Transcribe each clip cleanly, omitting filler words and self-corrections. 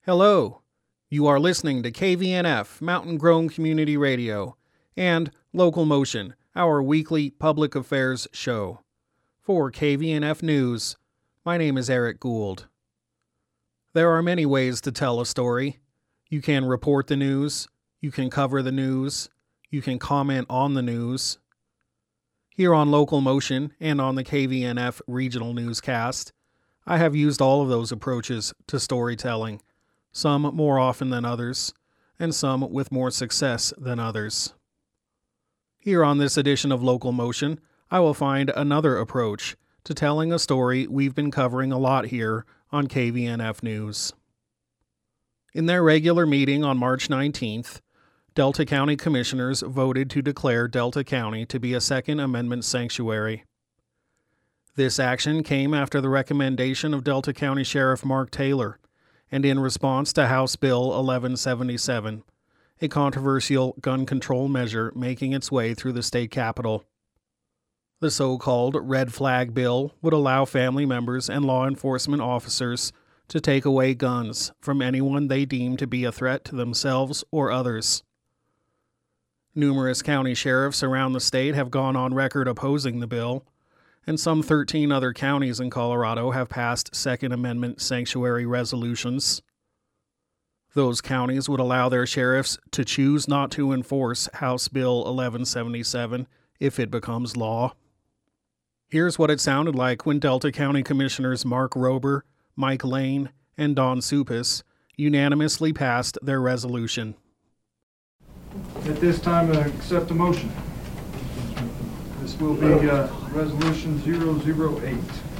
Hello, you are listening to KVNF, Mountain Grown Community Radio, and Local Motion, our weekly public affairs show. For KVNF News, my name is Eric Gould. There are many ways to tell a story. You can report the news, you can cover the news, you can comment on the news. Here on Local Motion and on the KVNF Regional Newscast, I have used all of those approaches to storytelling, some more often than others, and some with more success than others. Here on this edition of Local Motion, I will find another approach to telling a story we've been covering a lot here on KVNF News. In their regular meeting on March 19th, Delta County Commissioners voted to declare Delta County to be a Second Amendment sanctuary. This action came after the recommendation of Delta County Sheriff Mark Taylor, and in response to House Bill 1177, a controversial gun control measure making its way through the state capitol. The so-called Red Flag Bill would allow family members and law enforcement officers to take away guns from anyone they deem to be a threat to themselves or others. Numerous county sheriffs around the state have gone on record opposing the bill, and some 13 other counties in Colorado have passed Second Amendment sanctuary resolutions. Those counties would allow their sheriffs to choose not to enforce House Bill 1177 if it becomes law. Here's what it sounded like when Delta County Commissioners Mark Rober, Mike Lane, and Don Supis unanimously passed their resolution. At this time, accept a motion. This will be Resolution 008.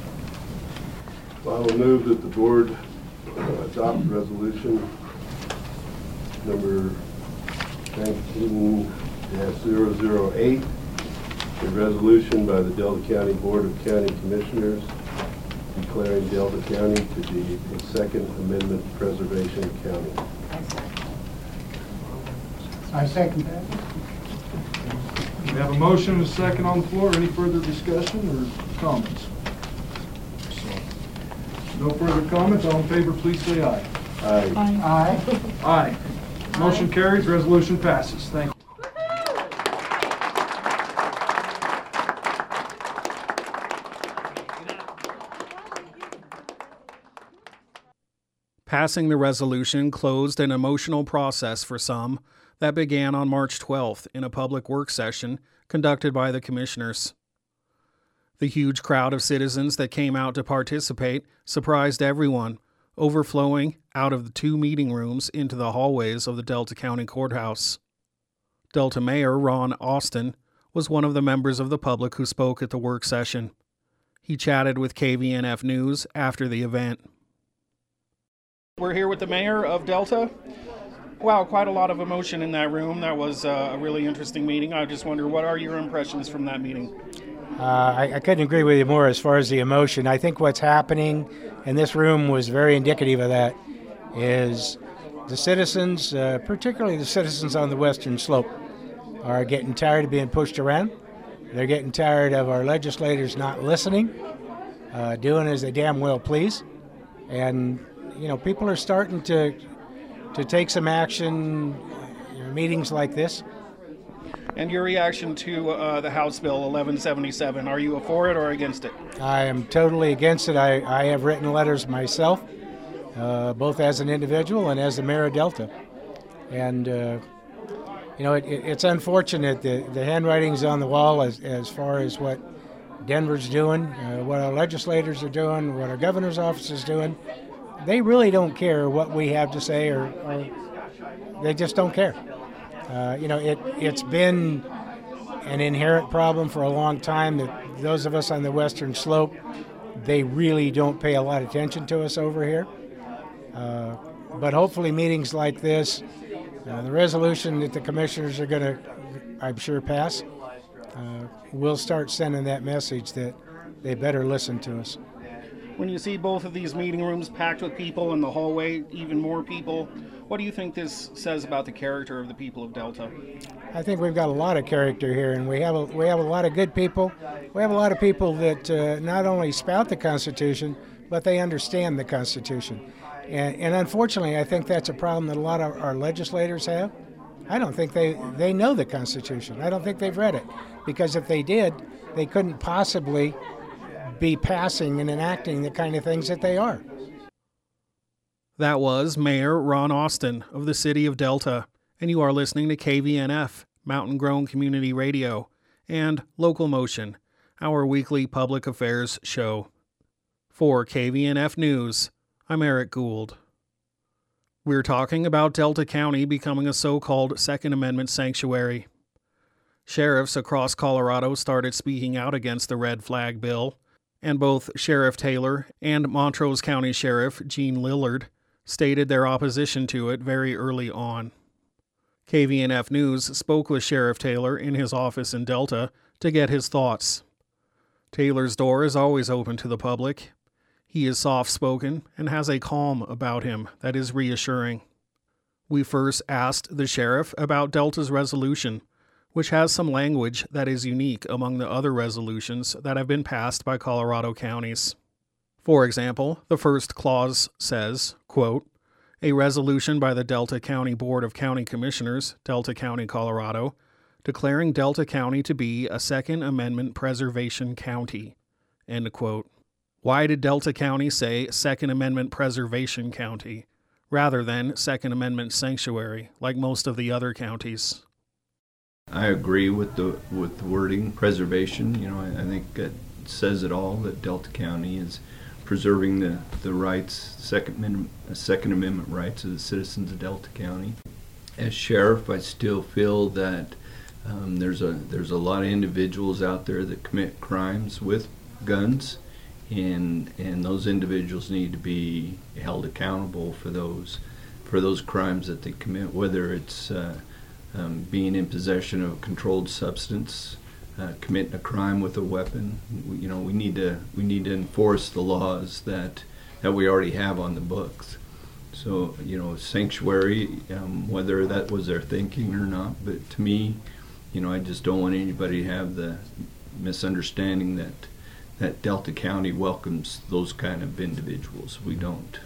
I will move that the board adopt resolution number 19-008, a resolution by the Delta County Board of County Commissioners declaring Delta County to be a Second Amendment Preservation County. I second that. We have a motion and a second on the floor. Any further discussion or comments? No further comments. All in favor, please say aye. Aye. Aye. Aye. Motion carries. Resolution passes. Thank you. Passing the resolution closed an emotional process for some that began on March 12th in a public work session conducted by the commissioners. The huge crowd of citizens that came out to participate surprised everyone, overflowing out of the two meeting rooms into the hallways of the Delta County Courthouse. Delta Mayor Ron Austin was one of the members of the public who spoke at the work session. He chatted with KVNF News after the event. We're here with the mayor of Delta. Wow, quite a lot of emotion in that room. That was a really interesting meeting. I just wonder, what are your impressions from that meeting? I couldn't agree with you more as far as the emotion. I think what's happening in this room was very indicative of that, is the citizens, particularly the citizens on the western slope, are getting tired of being pushed around. They're getting tired of our legislators not listening, doing as they damn well please. And, you know, people are starting to take some action in meetings like this. And your reaction to the House Bill 1177, are you for it or against it? I am totally against it. I have written letters myself, both as an individual and as the mayor of Delta. And, you know, it's unfortunate that the handwriting's on the wall as far as what Denver's doing, what our legislators are doing, what our governor's office is doing. They really don't care what we have to say, or they just don't care. You know, it's been an inherent problem for a long time that those of us on the western slope, they really don't pay a lot of attention to us over here. But hopefully meetings like this, the resolution that the commissioners are going to, I'm sure, pass, will start sending that message that they better listen to us. When you see both of these meeting rooms packed with people and the hallway even more people, what do you think this says about the character of the people of Delta? I think we've got a lot of character here, and we have a lot of good people. We have a lot of people that not only spout the Constitution, but they understand the Constitution. And unfortunately, I think that's a problem that a lot of our legislators have. I don't think they know the Constitution. I don't think they've read it, because if they did, they couldn't possibly be passing and enacting the kind of things that they are. That was Mayor Ron Austin of the City of Delta, and you are listening to KVNF, Mountain Grown Community Radio, and Local Motion, our weekly public affairs show. For KVNF News, I'm Eric Gould. We're talking about Delta County becoming a so-called Second Amendment sanctuary. Sheriffs across Colorado started speaking out against the red flag bill, and both Sheriff Taylor and Montrose County Sheriff Gene Lillard stated their opposition to it very early on. KVNF News spoke with Sheriff Taylor in his office in Delta to get his thoughts. Taylor's door is always open to the public. He is soft-spoken and has a calm about him that is reassuring. We first asked the sheriff about Delta's resolution, which has some language that is unique among the other resolutions that have been passed by Colorado counties. For example, the first clause says, quote, "A resolution by the Delta County Board of County Commissioners, Delta County, Colorado, declaring Delta County to be a Second Amendment Preservation County," end quote. Why did Delta County say Second Amendment Preservation County rather than Second Amendment Sanctuary like most of the other counties? I agree with the wording preservation. I think it says it all, that Delta County is preserving the rights, Second Amendment rights of the citizens of Delta County. As sheriff, I still feel that there's a lot of individuals out there that commit crimes with guns, and those individuals need to be held accountable for those crimes that they commit, whether it's being in possession of a controlled substance, committing a crime with a weapon. We need to enforce the laws that we already have on the books. So sanctuary, whether that was their thinking or not, but to me, I just don't want anybody to have the misunderstanding that Delta County welcomes those kind of individuals. We don't.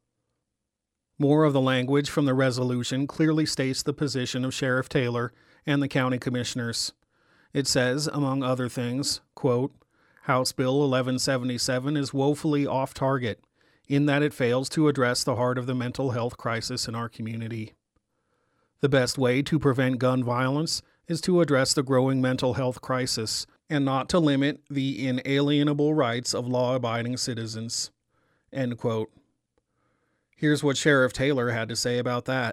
More of the language from the resolution clearly states the position of Sheriff Taylor and the county commissioners. It says, among other things, quote, "House Bill 1177 is woefully off target in that it fails to address the heart of the mental health crisis in our community. The best way to prevent gun violence is to address the growing mental health crisis and not to limit the inalienable rights of law-abiding citizens," end quote. Here's what Sheriff Taylor had to say about that.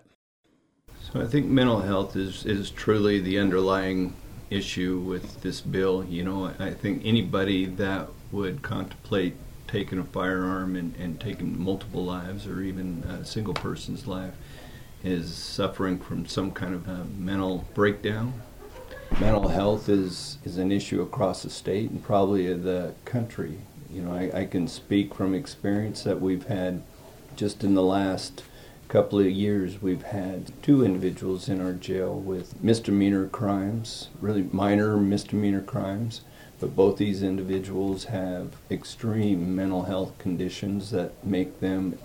So I think mental health is truly the underlying issue with this bill. I think anybody that would contemplate taking a firearm and taking multiple lives, or even a single person's life, is suffering from some kind of mental breakdown. Mental health is an issue across the state and probably the country. I can speak from experience that we've had, just in the last couple of years, we've had 2 individuals in our jail with misdemeanor crimes, really minor misdemeanor crimes, but both these individuals have extreme mental health conditions that make them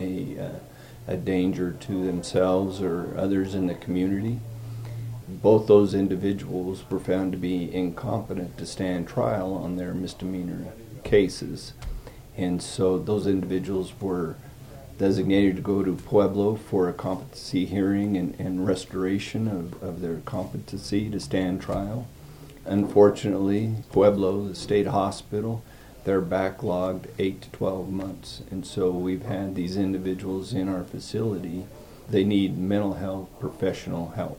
a danger to themselves or others in the community. Both those individuals were found to be incompetent to stand trial on their misdemeanor cases. And so those individuals were designated to go to Pueblo for a competency hearing and restoration of their competency to stand trial. Unfortunately, Pueblo, the state hospital, they're backlogged 8 to 12 months. And so we've had these individuals in our facility. They need mental health professional help.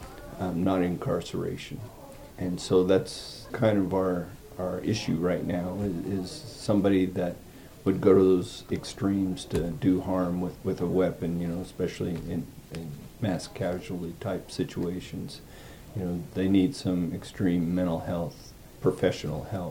Not incarceration. And so that's kind of our issue right now, is somebody that would go to those extremes to do harm with a weapon, especially in mass casualty type situations. They need some extreme mental health professional help.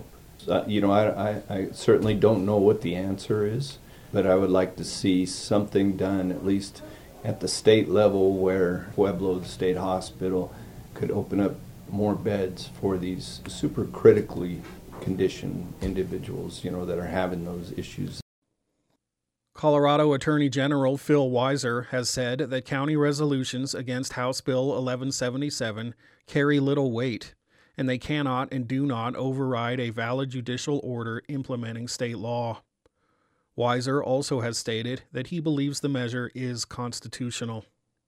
I certainly don't know what the answer is, but I would like to see something done, at least at the state level, where Pueblo, the state hospital, could open up more beds for these super critically conditioned individuals, that are having those issues. Colorado Attorney General Phil Weiser has said that county resolutions against House Bill 1177 carry little weight, and they cannot and do not override a valid judicial order implementing state law. Weiser also has stated that he believes the measure is constitutional.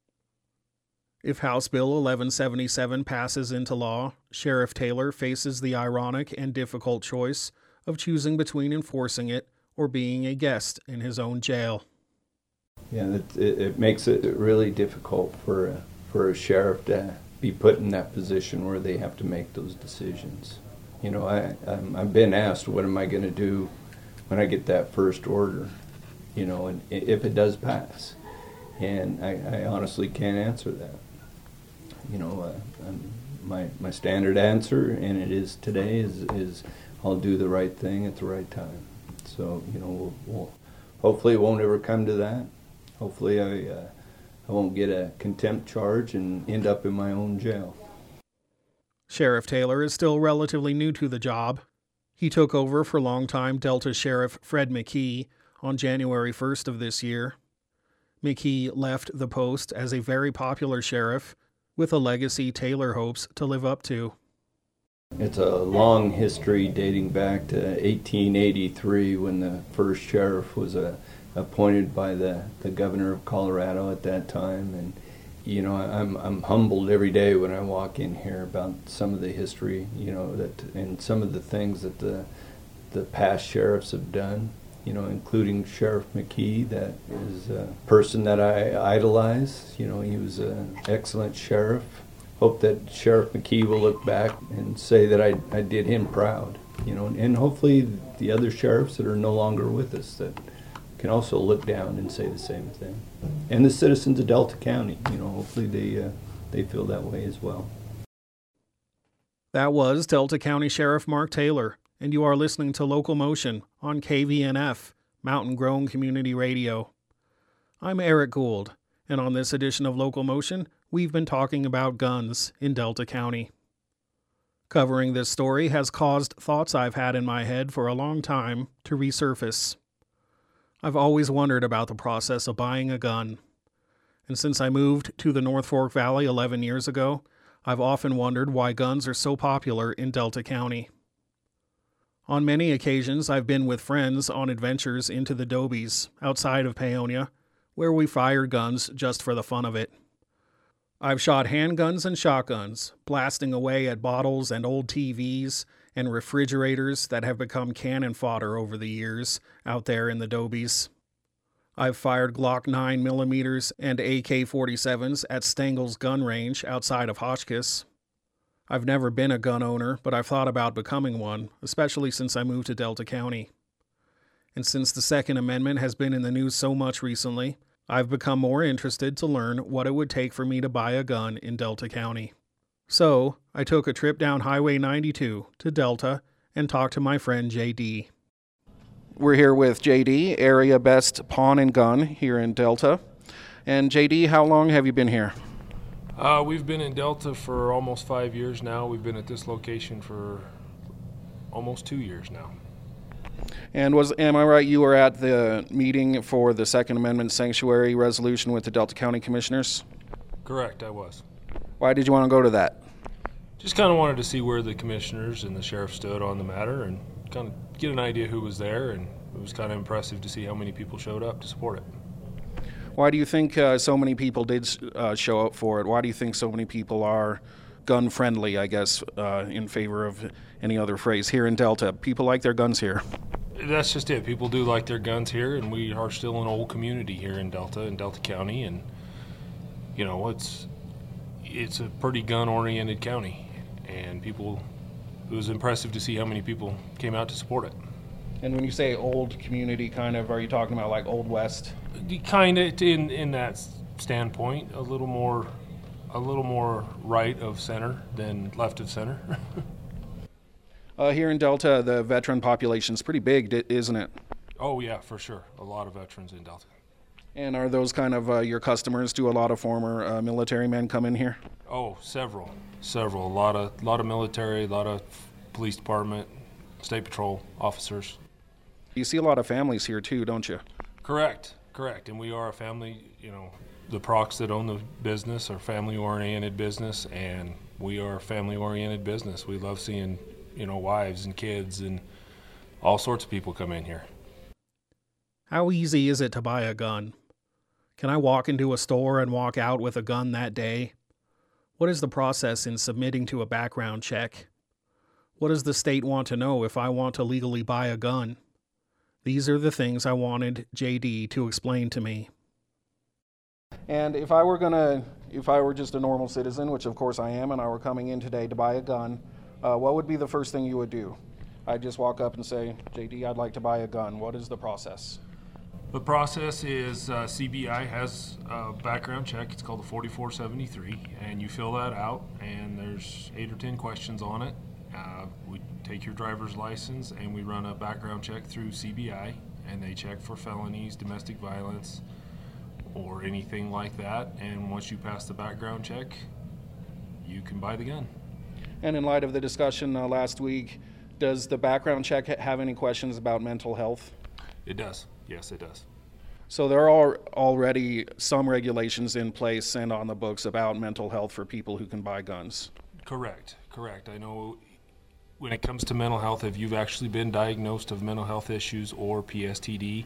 If House Bill 1177 passes into law, Sheriff Taylor faces the ironic and difficult choice of choosing between enforcing it or being a guest in his own jail. Yeah, it makes it really difficult for a sheriff to be put in that position where they have to make those decisions. You know, I've been asked, what am I going to do when I get that first order? You know, and if it does pass, and I honestly can't answer that. You know, my standard answer, and it is today, is I'll do the right thing at the right time. So, you know, we'll hopefully it won't ever come to that. Hopefully I won't get a contempt charge and end up in my own jail. Sheriff Taylor is still relatively new to the job. He took over for longtime Delta Sheriff Fred McKee on January 1st of this year. McKee left the post as a very popular sheriff with a legacy Taylor hopes to live up to. It's a long history dating back to 1883 when the first sheriff was appointed by the governor of Colorado at that time. And, you know, I'm humbled every day when I walk in here about some of the history, you know, that and some of the things that the past sheriffs have done, you know, including Sheriff McKee, that is a person that I idolize. You know, he was an excellent sheriff. Hope that Sheriff McKee will look back and say that I did him proud, you know, and hopefully the other sheriffs that are no longer with us that can also look down and say the same thing. And the citizens of Delta County, you know, hopefully they feel that way as well. That was Delta County Sheriff Mark Taylor, and you are listening to Local Motion on KVNF, Mountain Grown Community Radio. I'm Eric Gould, and on this edition of Local Motion, we've been talking about guns in Delta County. Covering this story has caused thoughts I've had in my head for a long time to resurface. I've always wondered about the process of buying a gun, and since I moved to the North Fork Valley 11 years ago, I've often wondered why guns are so popular in Delta County. On many occasions, I've been with friends on adventures into the Dobies, outside of Paonia, where we fired guns just for the fun of it. I've shot handguns and shotguns, blasting away at bottles and old TVs and refrigerators that have become cannon fodder over the years out there in the Dobies. I've fired Glock 9mm and AK-47s at Stengel's gun range outside of Hotchkiss. I've never been a gun owner, but I've thought about becoming one, especially since I moved to Delta County. And since the Second Amendment has been in the news so much recently, I've become more interested to learn what it would take for me to buy a gun in Delta County. So, I took a trip down Highway 92 to Delta and talked to my friend JD. We're here with JD, area best pawn and gun here in Delta. And JD, how long have you been here? We've been in Delta for almost 5 years now. We've been at this location for almost 2 years now. And am I right, you were at the meeting for the Second Amendment Sanctuary Resolution with the Delta County Commissioners? Correct, I was. Why did you want to go to that? Just kind of wanted to see where the commissioners and the sheriff stood on the matter and kind of get an idea who was there, and it was kind of impressive to see how many people showed up to support it. Why do you think so many people did show up for it? Why do you think so many people are gun-friendly, I guess, in favor of any other phrase, here in Delta? People like their guns here. That's just it. People do like their guns here, and we are still an old community here in Delta County, and, you know, it's a pretty gun-oriented county, and it was impressive to see how many people came out to support it. And when you say old community, kind of, are you talking about like Old West? Kind of in that standpoint, a little more right of center than left of center. Here in Delta, the veteran population is pretty big, isn't it? Oh yeah, for sure. A lot of veterans in Delta. And are those kind of your customers? Do a lot of former military men come in here? Oh, several. A lot of military, a lot of police department, state patrol officers. You see a lot of families here too, don't you? Correct. And we are a family, the Procs that own the business are family-oriented business, and we are a family-oriented business. We love seeing, wives and kids and all sorts of people come in here. How easy is it to buy a gun? Can I walk into a store and walk out with a gun that day? What is the process in submitting to a background check? What does the state want to know if I want to legally buy a gun? These are the things I wanted JD to explain to me. And if I were just a normal citizen, which of course I am, and I were coming in today to buy a gun, what would be the first thing you would do? I'd just walk up and say, JD, I'd like to buy a gun. What is the process? The process is CBI has a background check. It's called the 4473, and you fill that out, and there's 8 or 10 questions on it. We take your driver's license, and we run a background check through CBI, and they check for felonies, domestic violence, or anything like that. And once you pass the background check, you can buy the gun. And in light of the discussion last week, does the background check have any questions about mental health? It does. Yes, it does. So there are already some regulations in place and on the books about mental health for people who can buy guns. Correct. I know when it comes to mental health, if you've actually been diagnosed of mental health issues or PSTD,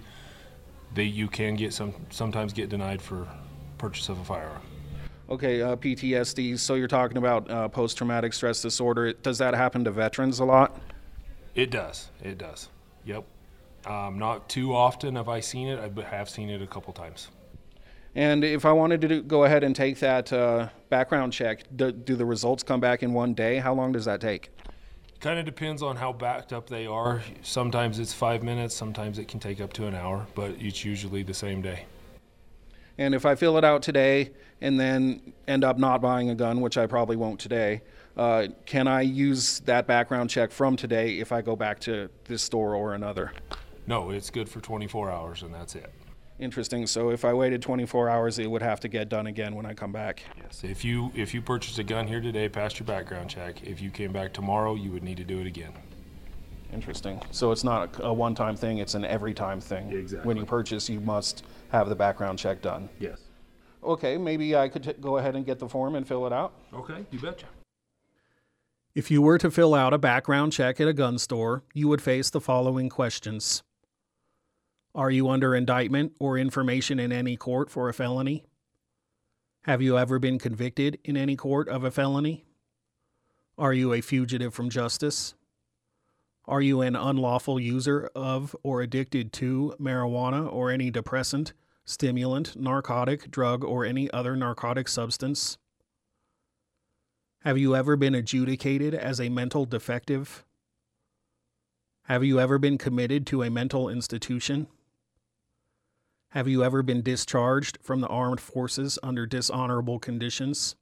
you can sometimes get denied for purchase of a firearm. Okay, PTSD, so you're talking about post-traumatic stress disorder. Does that happen to veterans a lot? It does. Yep. Not too often have I seen it. I have seen it a couple times. And if I wanted to go ahead and take that background check, do the results come back in one day? How long does that take? Kind of depends on how backed up they are. Sometimes it's 5 minutes, sometimes it can take up to an hour, but it's usually the same day. And if I fill it out today and then end up not buying a gun, which I probably won't today, can I use that background check from today if I go back to this store or another? No, it's good for 24 hours, and that's it. Interesting. So if I waited 24 hours, it would have to get done again when I come back. Yes. If you purchased a gun here today, passed your background check, if you came back tomorrow, you would need to do it again. Interesting. So it's not a one-time thing, it's an every-time thing. Exactly. When you purchase, you must have the background check done. Yes. Okay, maybe I could go ahead and get the form and fill it out. Okay, you betcha. If you were to fill out a background check at a gun store, you would face the following questions. Are you under indictment or information in any court for a felony? Have you ever been convicted in any court of a felony? Are you a fugitive from justice? Are you an unlawful user of or addicted to marijuana or any depressant, stimulant, narcotic, drug, or any other narcotic substance? Have you ever been adjudicated as a mental defective? Have you ever been committed to a mental institution? Have you ever been discharged from the armed forces under dishonorable conditions?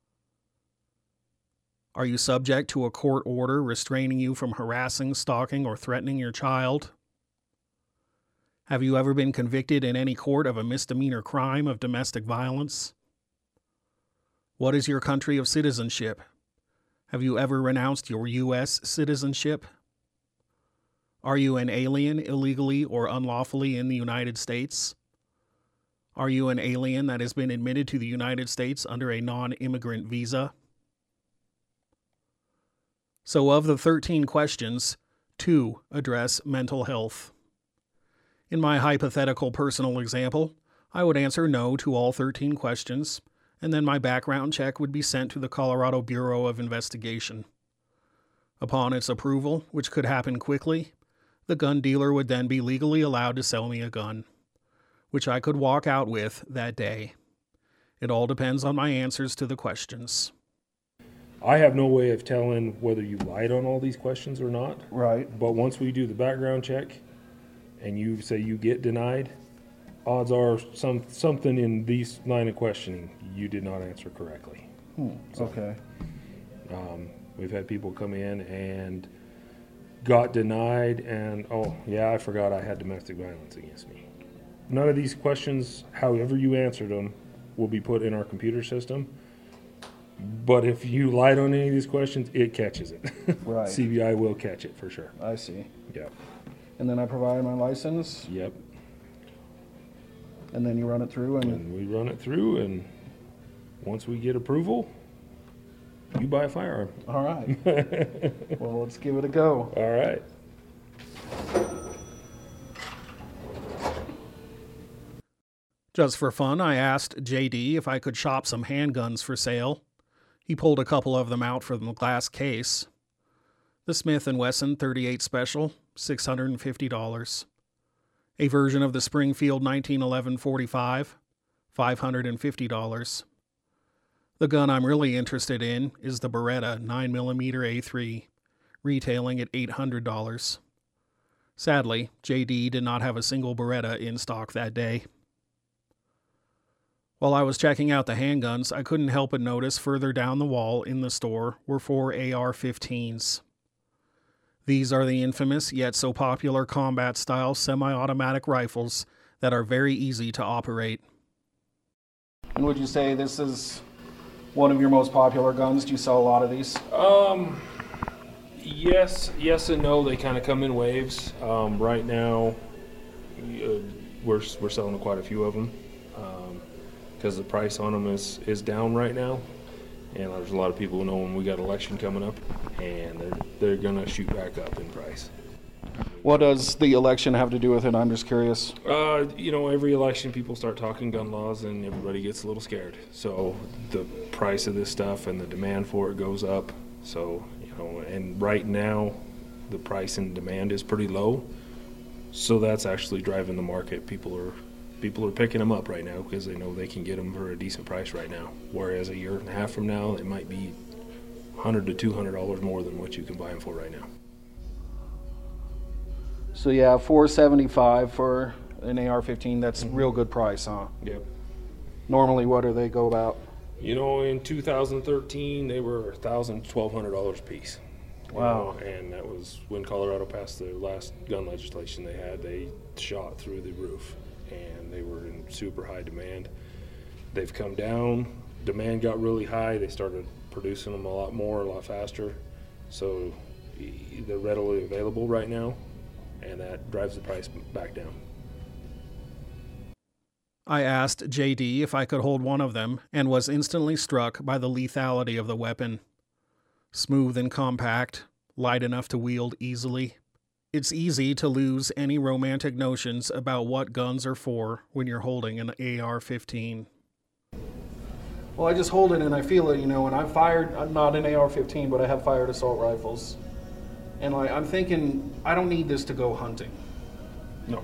Are you subject to a court order restraining you from harassing, stalking, or threatening your child? Have you ever been convicted in any court of a misdemeanor crime of domestic violence? What is your country of citizenship? Have you ever renounced your U.S. citizenship? Are you an alien illegally or unlawfully in the United States? Are you an alien that has been admitted to the United States under a non-immigrant visa? So of the 13 questions, 2 address mental health. In my hypothetical personal example, I would answer no to all 13 questions, and then my background check would be sent to the Colorado Bureau of Investigation. Upon its approval, which could happen quickly, the gun dealer would then be legally allowed to sell me a gun, which I could walk out with that day. It all depends on my answers to the questions. I have no way of telling whether you lied on all these questions or not. Right. But once we do the background check and you say you get denied, odds are something in these line of questioning you did not answer correctly. Okay. We've had people come in and got denied and, oh, yeah, I forgot I had domestic violence against me. None of these questions, however you answered them, will be put in our computer system. But if you lied on any of these questions, it catches it. Right. CBI will catch it for sure. I see. Yep. And then I provide my license. Yep. And then you run it through And we run it through, and once we get approval, you buy a firearm. all right. Well, let's give it a go. All right. Just for fun, I asked JD if I could shop some handguns for sale. He pulled a couple of them out from the glass case. The Smith & Wesson 38 Special, $650. A version of the Springfield 1911 45, $550. The gun I'm really interested in is the Beretta 9mm A3, retailing at $800. Sadly, JD did not have a single Beretta in stock that day. While I was checking out the handguns, I couldn't help but notice further down the wall in the store were 4 AR-15s. These are the infamous yet so popular combat-style semi-automatic rifles that are very easy to operate. And would you say this is one of your most popular guns? Do you sell a lot of these? Yes and no. They kind of come in waves. Right now, we're selling quite a few of them because the price on them is down right now, and there's a lot of people knowing we got election coming up, and they're gonna shoot back up in price. What does the election have to do with it? I'm just curious. Every election people start talking gun laws and everybody gets a little scared. So the price of this stuff and the demand for it goes up. So, and right now the price and demand is pretty low. So that's actually driving the market. People are picking them up right now because they know they can get them for a decent price right now. Whereas a year and a half from now, it might be $100 to $200 more than what you can buy them for right now. So yeah, $475 for an AR-15. That's real good price, huh? Yep. Normally, what do they go about? In 2013, they were $1,000, $1,200 a piece. Wow. And that was when Colorado passed the last gun legislation they had. They shot through the roof, and they were in super high demand. They've come down. Demand got really high. They started producing them a lot faster. So they're readily available right now, and that drives the price back down. I asked JD if I could hold one of them and was instantly struck by the lethality of the weapon. Smooth and compact, light enough to wield easily. It's easy to lose any romantic notions about what guns are for when you're holding an AR-15. Well, I just hold it and I feel it, and I've fired, I'm not an AR-15, but I have fired assault rifles. And I'm thinking, I don't need this to go hunting. No.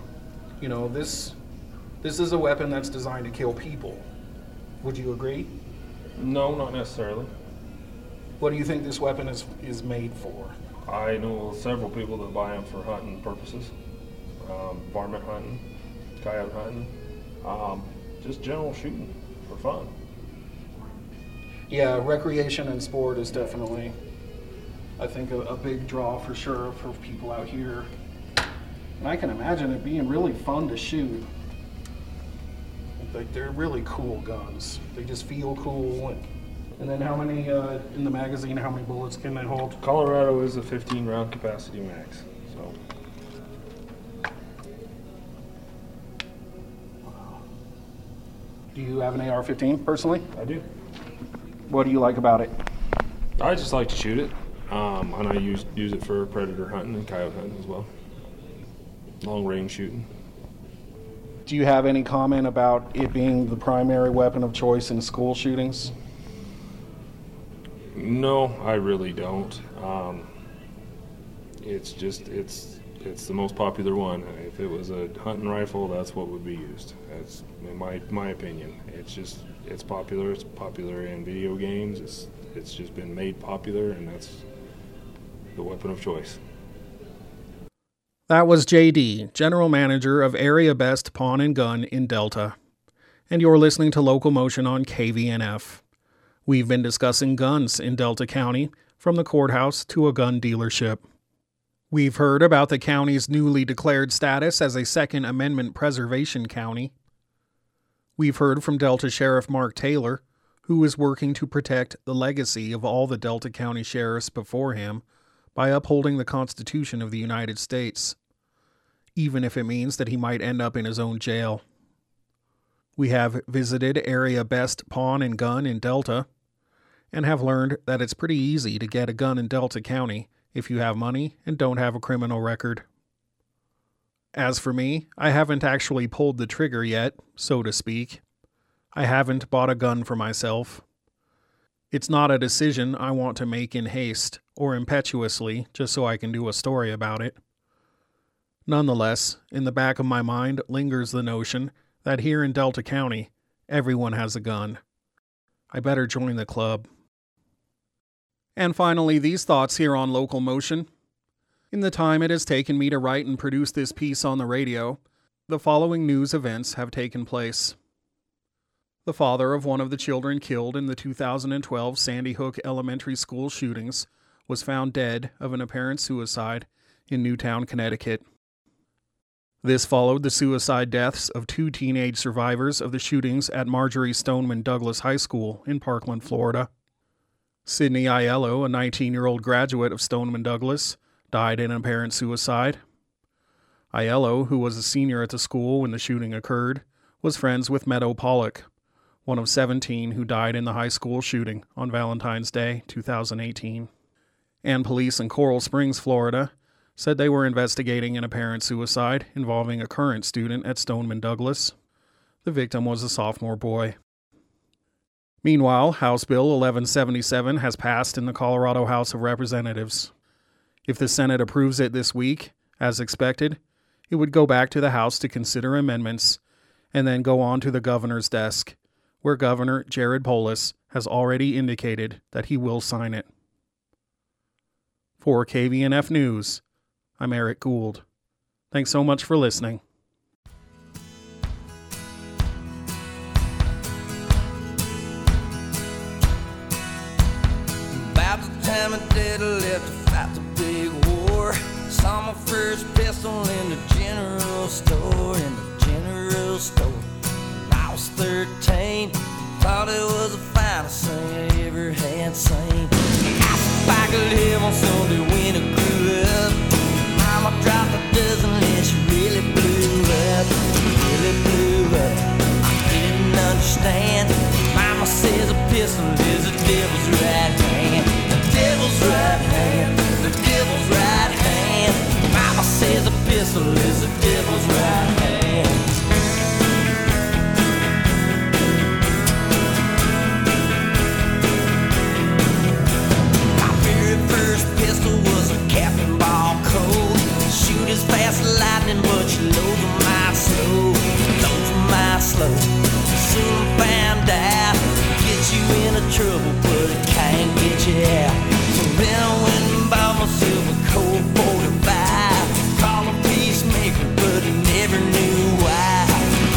This is a weapon that's designed to kill people. Would you agree? No, not necessarily. What do you think this weapon is made for? I know several people that buy them for hunting purposes, varmint hunting, coyote hunting, just general shooting for fun. Yeah, recreation and sport is definitely, I think, a big draw for sure for people out here. And I can imagine it being really fun to shoot. Like, they're really cool guns. They just feel cool. And then how many, in the magazine, how many bullets can they hold? Colorado is a 15-round capacity max, so. Wow. Do you have an AR-15 personally? I do. What do you like about it? I just like to shoot it, and I use it for predator hunting and coyote hunting as well. Long range shooting. Do you have any comment about it being the primary weapon of choice in school shootings? No, I really don't. It's the most popular one. If it was a hunting rifle, that's what would be used. That's in my opinion. It's popular. It's popular in video games. It's just been made popular, and that's the weapon of choice. That was JD, General Manager of Area Best Pawn and Gun in Delta. And you're listening to Local Motion on KVNF. We've been discussing guns in Delta County, from the courthouse to a gun dealership. We've heard about the county's newly declared status as a Second Amendment preservation county. We've heard from Delta Sheriff Mark Taylor, who is working to protect the legacy of all the Delta County sheriffs before him by upholding the Constitution of the United States, even if it means that he might end up in his own jail. We have visited Area Best Pawn and Gun in Delta, and have learned that it's pretty easy to get a gun in Delta County if you have money and don't have a criminal record. As for me, I haven't actually pulled the trigger yet, so to speak. I haven't bought a gun for myself. It's not a decision I want to make in haste or impetuously just so I can do a story about it. Nonetheless, in the back of my mind lingers the notion that here in Delta County, everyone has a gun. I better join the club. And finally, these thoughts here on Local Motion. In the time it has taken me to write and produce this piece on the radio, the following news events have taken place. The father of one of the children killed in the 2012 Sandy Hook Elementary School shootings was found dead of an apparent suicide in Newtown, Connecticut. This followed the suicide deaths of 2 teenage survivors of the shootings at Marjorie Stoneman Douglas High School in Parkland, Florida. Sydney Aiello, a 19-year-old graduate of Stoneman Douglas, died in an apparent suicide. Aiello, who was a senior at the school when the shooting occurred, was friends with Meadow Pollock, one of 17 who died in the high school shooting on Valentine's Day, 2018. And police in Coral Springs, Florida, said they were investigating an apparent suicide involving a current student at Stoneman Douglas. The victim was a sophomore boy. Meanwhile, House Bill 1177 has passed in the Colorado House of Representatives. If the Senate approves it this week, as expected, it would go back to the House to consider amendments and then go on to the governor's desk, where Governor Jared Polis has already indicated that he will sign it. For KVNF News, I'm Eric Gould. Thanks so much for listening. About the time my dad left to fight the big war, saw my first pistol in the general store, I was 13, thought it was the finest thing I ever had seen. I spiked a level someday when I grew up. Mama dropped a dozen and she really blew up. I didn't understand. Mama says a pistol is the devil's right hand. The devil's right hand. The devil's right hand. Mama says a pistol is the devil's right hand. Shoot as fast as lightning, but she loads my slow. Soon found out, get you into trouble, but it can't get you out. So then I went and bought myself a Colt 45. Call a peacemaker, but he never knew why.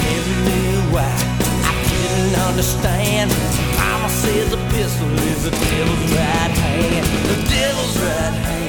I didn't understand. Mama says a pistol is the devil's right hand. The devil's right hand.